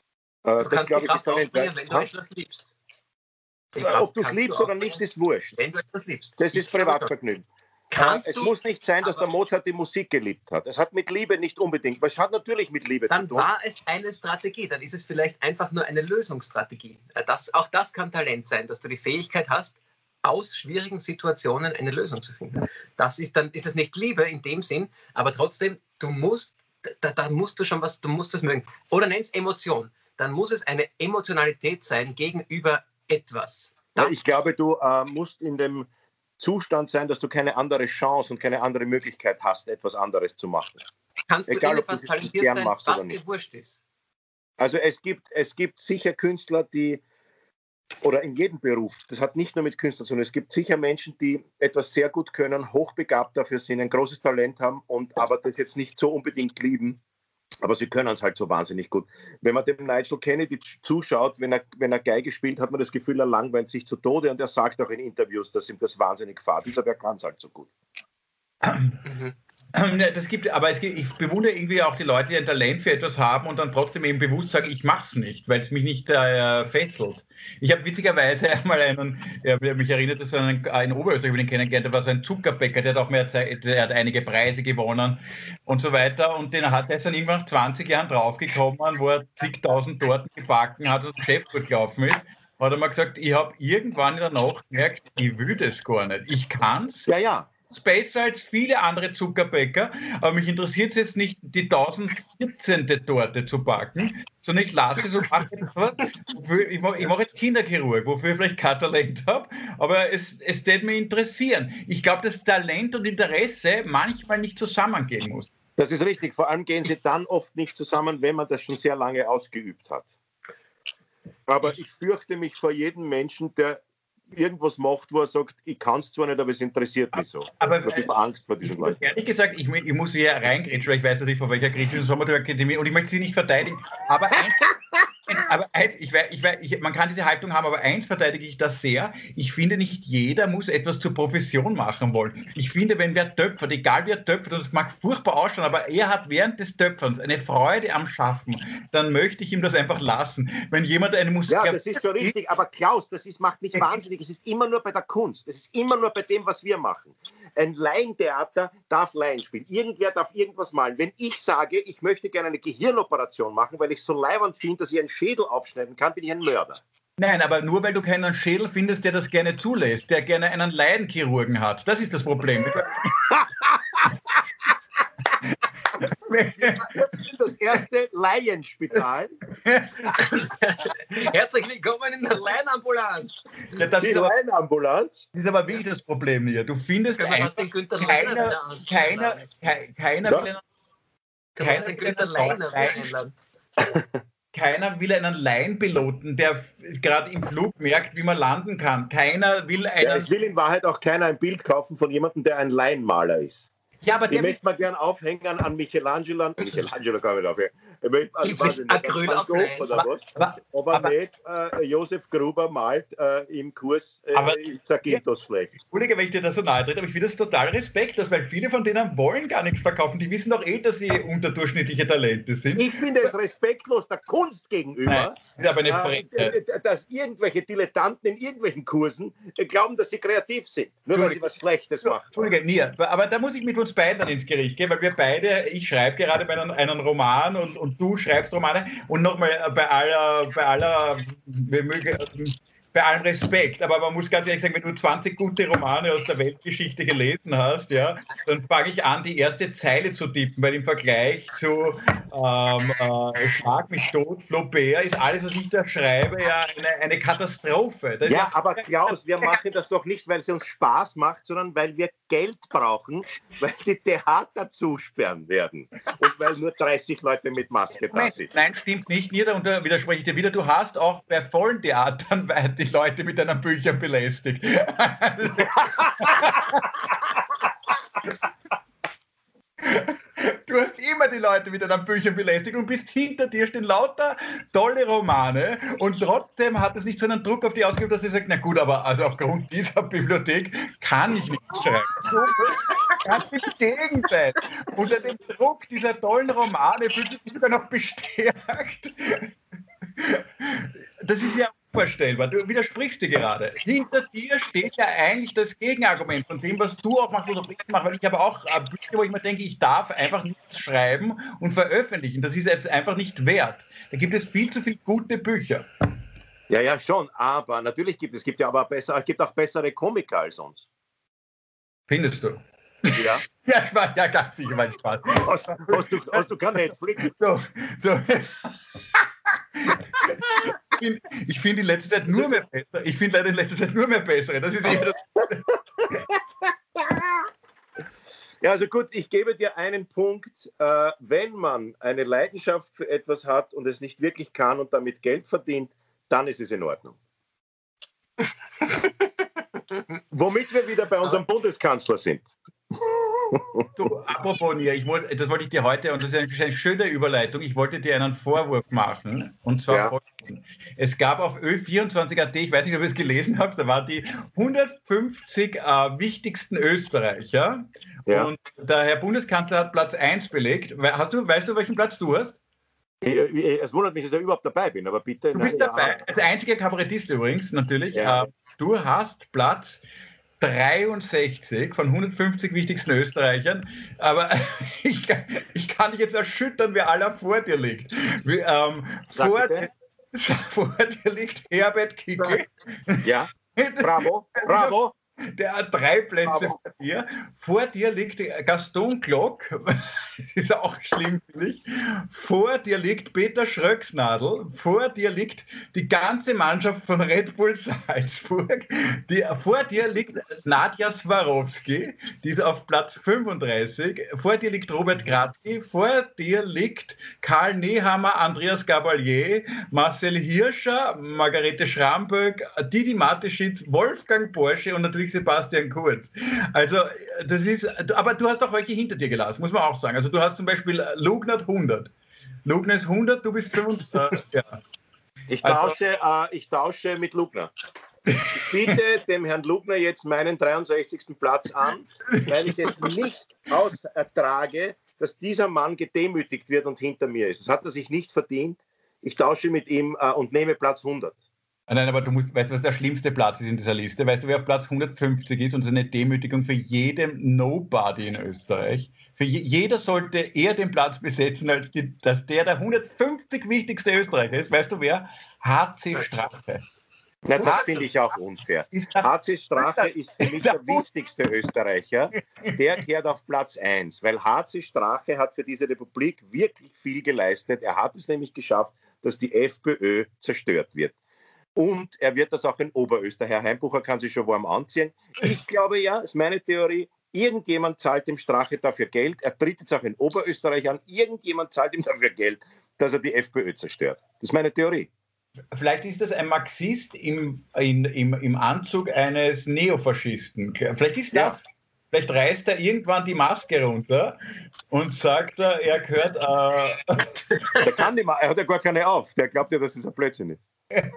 Äh, du kannst die Kraft aufbringen, wenn du etwas liebst. Ob du es liebst oder nicht, ist wurscht. Wenn du etwas liebst. Das ist Privatvergnügen. Kannst es du, muss nicht sein, dass der Mozart die Musik geliebt hat. Es hat mit Liebe nicht unbedingt, aber es hat natürlich mit Liebe dann zu tun. Dann war es eine Strategie, dann ist es vielleicht einfach nur eine Lösungsstrategie. Das, auch das kann Talent sein, dass du die Fähigkeit hast, aus schwierigen Situationen eine Lösung zu finden. Das ist dann ist es nicht Liebe in dem Sinn, aber trotzdem, du musst, da, da musst du schon was, du musst das mögen. Oder nenn es Emotion. Dann muss es eine Emotionalität sein gegenüber etwas. Ja, ich glaube, du äh, musst in dem Zustand sein, dass du keine andere Chance und keine andere Möglichkeit hast, etwas anderes zu machen. Kannst du Egal, etwas talentiert sein, was dir wurscht ist? Also es gibt, es gibt sicher Künstler, die, oder in jedem Beruf, das hat nicht nur mit Künstlern zu tun, es gibt sicher Menschen, die etwas sehr gut können, hochbegabt dafür sind, ein großes Talent haben und aber das jetzt nicht so unbedingt lieben. Aber sie können es halt so wahnsinnig gut. Wenn man dem Nigel Kennedy zuschaut, wenn er, wenn er Geige spielt, hat man das Gefühl, er langweilt sich zu Tode und er sagt auch in Interviews, dass ihm das wahnsinnig fad ist, aber er kann es halt so gut. Mhm. Das gibt, aber es gibt, ich bewundere irgendwie auch die Leute, die ein Talent für etwas haben und dann trotzdem eben bewusst sagen, ich mache es nicht, weil es mich nicht äh, fesselt. Ich habe witzigerweise einmal einen, ja, mich erinnert, dass einen, einen Oberösterreich, den kennengelernt, der war so ein Zuckerbäcker, der hat auch mehr Zeit, der hat einige Preise gewonnen und so weiter und den hat er dann irgendwann nach zwanzig Jahren draufgekommen, wo er zigtausend Torten gebacken hat und Chef gut gelaufen ist. Hat er mal gesagt, ich habe irgendwann in der Nacht gemerkt, ich will das gar nicht. Ich kann's. Ja, ja. Besser als viele andere Zuckerbäcker, aber mich interessiert es jetzt nicht, die tausendvierzehnte Torte zu backen, sondern ich lasse so machen, wofür, ich mache mach jetzt Kinderchirurg, wofür ich vielleicht kein Talent habe, aber es, es wird mich interessieren. Ich glaube, dass Talent und Interesse manchmal nicht zusammengehen muss. Das ist richtig, vor allem gehen sie dann oft nicht zusammen, wenn man das schon sehr lange ausgeübt hat. Aber ich fürchte mich vor jedem Menschen, der irgendwas macht, wo er sagt, ich kann es zwar nicht, aber es interessiert mich so. Aber ich habe ein bisschen Angst vor diesen Leuten. Ehrlich gesagt, ich, ich muss hier reingrätschen, weil ich weiß nicht, von welcher griechischen Sommertour-Akademie, und ich möchte sie nicht verteidigen, aber, ein, aber ein, ich, ich, ich, man kann diese Haltung haben, aber eins verteidige ich das sehr. Ich finde, nicht jeder muss etwas zur Profession machen wollen. Ich finde, wenn wer töpfert, egal wer töpfert, und das mag furchtbar ausschauen, aber er hat während des Töpferns eine Freude am Schaffen, dann möchte ich ihm das einfach lassen. Wenn jemand eine Musik... Ja, das ist schon richtig, aber Klaus, das ist, macht mich wahnsinnig. Es ist immer nur bei der Kunst. Es ist immer nur bei dem, was wir machen. Ein Laientheater darf Laien spielen. Irgendwer darf irgendwas malen. Wenn ich sage, ich möchte gerne eine Gehirnoperation machen, weil ich so leiwand finde, dass ich einen Schädel aufschneiden kann, bin ich ein Mörder. Nein, aber nur weil du keinen Schädel findest, der das gerne zulässt, der gerne einen Laienchirurgen hat. Das ist das Problem. Das erste Laienspital. Herzlich willkommen in der Laienambulanz. Ja, das Die ist aber, Laienambulanz. das ist aber wirklich das Problem hier. Du findest Können wir ein, was den Günther keiner, Leiner keiner, keiner, keiner Ja. will einen, Können wir was den Günther Leiner keiner, einladen? keiner will einen Laienpiloten, der f- gerade im Flug merkt, wie man landen kann. Keiner will einen... Ja, es will in Wahrheit auch keiner ein Bild kaufen von jemandem, der ein Laienmaler ist. Ja, aber Ich der möchte mal gern aufhängen an Michelangelo. Michelangelo kann ich nicht aufhängen. Ich möchte, also, Gibt's weiß ich nicht, Acryl Van auf Gogh Leim? oder was? aber, Aber, aber- nicht äh, Josef Gruber malt äh, im Kurs äh, Aber- Zakynthos schlecht. Entschuldige, wenn ich dir da so nahe trete, aber ich finde das total respektlos, weil viele von denen wollen gar nichts verkaufen. Die wissen doch eh, dass sie unterdurchschnittliche Talente sind. Ich finde es respektlos der Kunst gegenüber, Nein, das ist aber eine äh, Frechheit. äh, dass irgendwelche Dilettanten in irgendwelchen Kursen äh, glauben, dass sie kreativ sind, nur weil sie was Schlechtes machen. Entschuldige, Nia, aber da muss ich mit uns beiden dann ins Gericht gehen, weil wir beide, ich schreibe gerade bei einem, einen Roman und, und du schreibst Romane, und nochmal bei aller, bei aller, wir mögen, bei allem Respekt, aber man muss ganz ehrlich sagen, wenn du zwanzig gute Romane aus der Weltgeschichte gelesen hast, ja, dann fange ich an, die erste Zeile zu tippen, weil im Vergleich zu ähm, äh, Schlag mich tot, Flaubert, ist alles, was ich da schreibe, ja eine, eine Katastrophe. Das ist Ja, aber Klaus, wir machen das doch nicht, weil es uns Spaß macht, sondern weil wir Geld brauchen, weil die Theater zusperren werden und weil nur dreißig Leute mit Maske da Nein, sitzen. nein, stimmt nicht. Hier, da widerspreche ich dir wieder. Du hast auch bei vollen Theatern die Leute mit deinen Büchern belästigt. Du hast immer die Leute mit deinen Büchern belästigt und bist hinter dir stehen lauter tolle Romane und trotzdem hat es nicht so einen Druck auf die ausgeübt, dass sie sagt, na gut, aber also aufgrund dieser Bibliothek kann ich nicht schreiben. So, ganz im Gegenteil. Unter dem Druck dieser tollen Romane fühlt sich sogar noch bestärkt. Das ist ja unvorstellbar. Du widersprichst dir gerade. Hinter dir steht ja eigentlich das Gegenargument von dem, was du auch machst oder ich mache. Weil ich habe auch Bücher, wo ich mir denke, ich darf einfach nichts schreiben und veröffentlichen. Das ist jetzt einfach nicht wert. Da gibt es viel zu viele gute Bücher. Ja, ja, schon, aber natürlich gibt es, gibt ja aber besser, es gibt auch bessere Komiker als uns. Findest du? Ja. Ja, ich war ja ganz sicher, mein Spaß. Hast, hast, du, hast du kein Netflix? So, so. Ich finde ich find in letzter Zeit nur mehr besser. Ich finde leider in letzter Zeit nur mehr bessere. Das ist eher das. Ja, also gut, ich gebe dir einen Punkt. Äh, wenn man eine Leidenschaft für etwas hat und es nicht wirklich kann und damit Geld verdient, dann ist es in Ordnung. Womit wir wieder bei unserem Bundeskanzler sind. Du, apropos Nia, ich wollte, das wollte ich dir heute, und das ist eine, eine schöne Überleitung, ich wollte dir einen Vorwurf machen, und zwar Ja. folgenden. Es gab auf Ö vierundzwanzig Punkt at, ich weiß nicht, ob ihr es gelesen habt, da waren die hundertfünfzig äh, wichtigsten Österreicher, Ja. und der Herr Bundeskanzler hat Platz eins belegt. We- Hast du, weißt du, welchen Platz du hast? Ich, ich, es wundert mich, dass ich überhaupt dabei bin, aber bitte. Du bist nein, dabei, ja. als einziger Kabarettist übrigens, natürlich. Ja. Äh, du hast Platz dreiundsechzig von hundertfünfzig wichtigsten Österreichern, aber ich, kann- ich kann dich jetzt erschüttern, wer aller vor dir liegt. Wie, ähm, Sag vor, bitte. vor dir liegt Herbert Kickl. Ja, bravo, bravo. der hat drei Plätze vor dir. Vor dir liegt Gaston Glock, das ist auch schlimm, finde ich. Vor dir liegt Peter Schröcksnadel. Vor dir liegt die ganze Mannschaft von Red Bull Salzburg. Die, vor dir liegt Nadja Swarovski, die ist auf Platz fünfunddreißig. Vor dir liegt Robert Gradki. Vor dir liegt Karl Nehammer, Andreas Gabalier, Marcel Hirscher, Margarete Schramböck, Didi Mateschitz, Wolfgang Porsche und natürlich Sebastian Kurz. Also das ist, aber du hast auch welche hinter dir gelassen, muss man auch sagen. Also du hast zum Beispiel Lugnert hundert. Lugner ist hundert, du bist fünfundachtzig. Ja. Ich tausche, also, äh, ich tausche mit Lugner. Ich biete dem Herrn Lugner jetzt meinen dreiundsechzigsten Platz an, weil ich es nicht ausertrage, dass dieser Mann gedemütigt wird und hinter mir ist. Das hat er sich nicht verdient. Ich tausche mit ihm äh, und nehme Platz hundert. Nein, aber du musst, weißt du, was der schlimmste Platz ist in dieser Liste? Weißt du, wer auf Platz hundertfünfzig ist? Und das ist eine Demütigung für jeden Nobody in Österreich. Für je, jeder sollte eher den Platz besetzen, als die, dass der der hundertfünfzig wichtigste Österreicher ist. Weißt du wer? H C Strache. Na, das finde ich auch unfair. H C Strache ist für mich der wichtigste Österreicher. Der kehrt auf Platz eins, weil H C Strache hat für diese Republik wirklich viel geleistet. Er hat es nämlich geschafft, dass die FPÖ zerstört wird. Und er wird das auch in Oberösterreich. Herr Heimbucher kann sich schon warm anziehen. Ich glaube ja, das ist meine Theorie, irgendjemand zahlt dem Strache dafür Geld. Er tritt jetzt auch in Oberösterreich an. Irgendjemand zahlt ihm dafür Geld, dass er die FPÖ zerstört. Das ist meine Theorie. Vielleicht ist das ein Marxist im, in, im, im Anzug eines Neofaschisten. Vielleicht ist das. Ja. Vielleicht reißt er irgendwann die Maske runter und sagt, er gehört... Äh der kann die er hat ja gar keine auf. Der glaubt ja, dass es ein Blödsinn ist.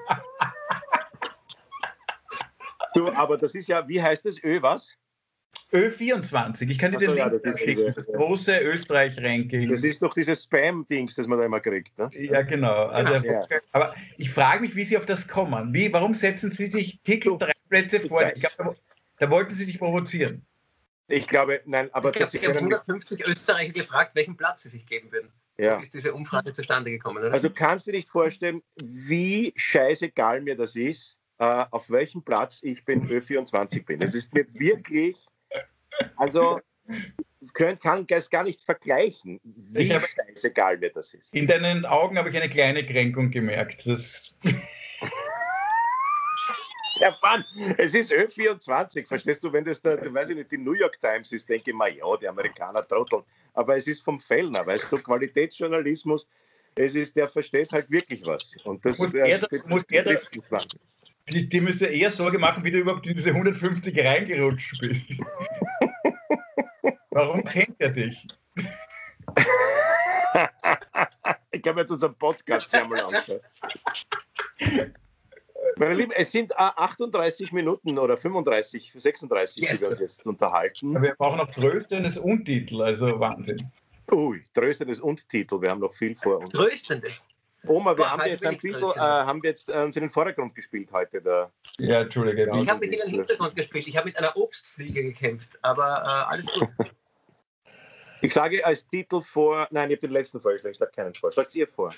Du, aber das ist ja, wie heißt das? Ö was? Ö vierundzwanzig. Ich kann dir den ja, Link das, kriegen, das große Österreich-Ranking. Das ist doch dieses Spam-Dings, das man da immer kriegt. Ne? Ja, genau. Also, ja. Aber ich frage mich, wie Sie auf das kommen. Wie, warum setzen Sie sich Pickel drei Plätze vor? Ich glaub, da, da wollten Sie dich provozieren. Ich glaube, nein, aber... Ich glaube, Sie haben hundertfünfzig Österreicher gefragt, welchen Platz Sie sich geben würden. Ja. So ist diese Umfrage zustande gekommen, oder? Also kannst du dir nicht vorstellen, wie scheißegal mir das ist, äh, auf welchem Platz ich bin Ö vierundzwanzig bin. Es ist mir wirklich, also könnt, kann das gar nicht vergleichen, wie habe, scheißegal mir das ist. In deinen Augen habe ich eine kleine Kränkung gemerkt. Das Ja, Mann, es ist Ö vierundzwanzig, verstehst du, wenn das da, weiß ich nicht, die New York Times ist, denke ich mal, ja, die Amerikaner trotteln, aber es ist vom Fellner, weißt du, Qualitätsjournalismus, es ist, der versteht halt wirklich was. Und das muss äh, er, muss er das, die, die müssen eher Sorge machen, wie du überhaupt in diese hundertfünfzig reingerutscht bist. Warum kennt er dich? Ich habe jetzt unseren Podcast einmal angeschaut. Meine Lieben, es sind achtunddreißig Minuten oder fünfunddreißig, sechsunddreißig, yes, die wir uns jetzt unterhalten. Wir brauchen noch Tröstendes und Titel, also Wahnsinn. Ui, Tröstendes und Titel, wir haben noch viel vor uns. Tröstendes? Oma, wir Boah, haben jetzt ein bisschen, äh, haben wir jetzt äh, uns in den Vordergrund gespielt heute. Da. Ja, Entschuldige. Ich habe mich in den Hintergrund gespielt, ich habe mit einer Obstfliege gekämpft, aber äh, alles gut. Ich schlage als Titel vor, nein, ich habe den letzten vorgeschlagen, ich schlage keinen vor. Schlagt ihr vor?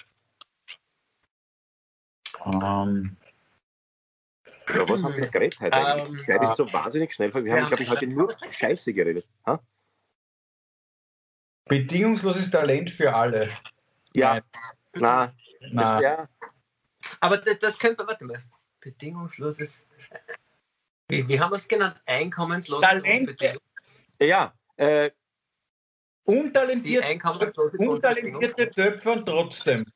Um. Ja, was haben wir geredet heute eigentlich? Die um, Zeit ist so wahnsinnig schnell. Wir haben, ja, glaube ich, heute nur Scheiße geredet. Ha? Bedingungsloses Talent für alle. Ja, nein. Na. Ja. Aber das, das könnte, warte mal, bedingungsloses, wie, wie haben wir es genannt? Einkommensloses Talent. Ja, äh, untalentierte, untalentierte Töpfer trotzdem.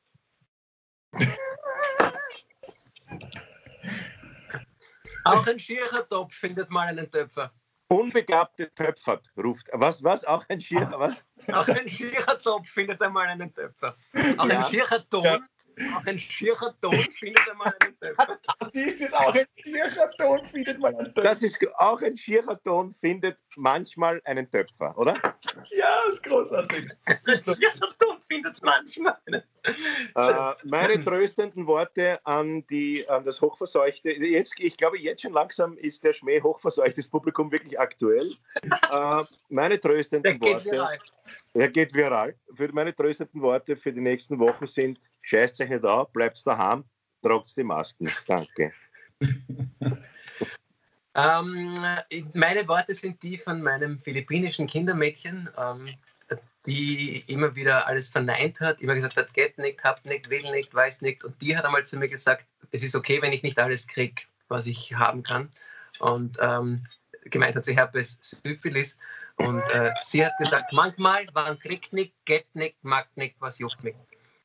Auch ein schierer Topf findet mal einen Töpfer. Unbegabte Töpfert ruft. Was, was? Auch ein schierer, was? Auch ein schierer Topf findet einmal einen Töpfer. Auch ja. ein schierer Ton. Ja. Auch ein schierer Ton findet einmal einen Töpfer. Das ist auch ein schierer Ton findet mal einen Töpfer. Das ist auch ein schierer Ton findet manchmal einen Töpfer, oder? Ja, das ist großartig. Ein schierer Ton findet manchmal einen äh, Meine tröstenden Worte an, die, an das Hochverseuchte. Jetzt, ich glaube, jetzt schon langsam ist der Schmäh hochverseuchtes Publikum wirklich aktuell. äh, meine tröstenden der Worte. Viral. Der geht viral. Für meine tröstenden Worte für die nächsten Wochen sind: Scheißt euch nicht auf, bleibt daheim, tragt die Masken. Danke. Ähm, meine Worte sind die von meinem philippinischen Kindermädchen, ähm, die immer wieder alles verneint hat, immer gesagt hat, geht nicht, hab nicht, will nicht, weiß nicht. Und die hat einmal zu mir gesagt, es ist okay, wenn ich nicht alles kriege, was ich haben kann. Und ähm, gemeint hat sie Herpes, Syphilis. Und äh, sie hat gesagt, manchmal, man kriegt nicht, geht nicht, mag nicht, was juckt mich.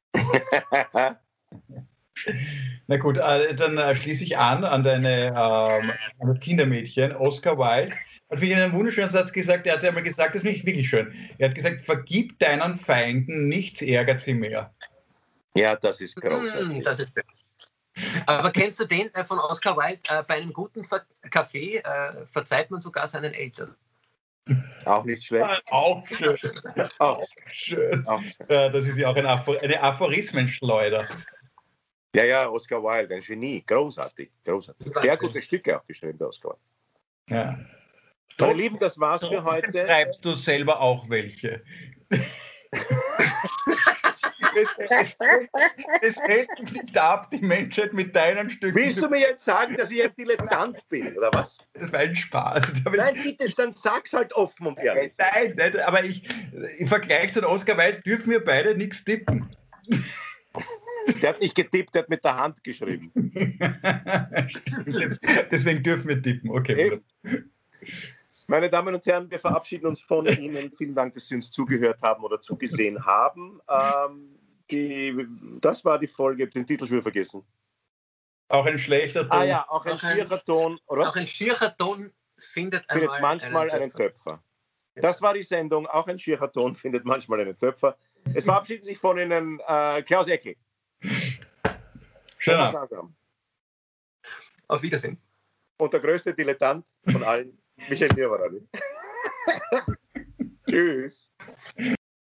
Na gut, äh, dann äh, schließe ich an an deine ähm, an das Kindermädchen, Oscar Wilde. Hat mich in einem wunderschönen Satz gesagt, er hat ja mal gesagt, das finde ich wirklich schön. Er hat gesagt, vergib deinen Feinden, nichts ärgert sie mehr. Ja, das ist großartig. Mm, das ist Aber kennst du den äh, von Oscar Wilde? Äh, bei einem guten Ver Kaffee äh, verzeiht man sogar seinen Eltern. Auch nicht schlecht. Ah, auch schön. Auch schön. Auch schön. Ja, das ist ja auch ein Aphor eine Aphorismenschleuder. Ja, ja, Oscar Wilde, ein Genie. Großartig, großartig. Sehr gute Stücke auch geschrieben, der Oscar Wilde. Ja. Meine Lieben, das war's für heute. Schreibst du selber auch welche? Es hält mich nicht ab, die Menschheit mit deinen Stücken. Willst du mir jetzt sagen, dass ich ein Dilettant bin, oder was? Das war ein Spaß. Nein, bitte, dann sag's halt offen und ehrlich. Nein, nein, aber ich, im Vergleich zu Oscar Wilde dürfen wir beide nichts tippen. Der hat nicht getippt, der hat mit der Hand geschrieben. Deswegen dürfen wir tippen. Okay. Meine Damen und Herren, wir verabschieden uns von Ihnen. Vielen Dank, dass Sie uns zugehört haben oder zugesehen haben. Ähm, die, das war die Folge, den Titel schon wieder vergessen. Auch ein schlechter Ton. Ah ja, auch ein auch schierer Ton. Oder? Auch ein schierer Ton findet, findet manchmal einen Töpfer. einen Töpfer. Das war die Sendung. Auch ein schierer Ton findet manchmal einen Töpfer. Es verabschieden sich von Ihnen äh, Klaus Eckel. Schön. Auf Wiedersehen. Und der größte Dilettant von allen, Michael Nierwarani. Tschüss.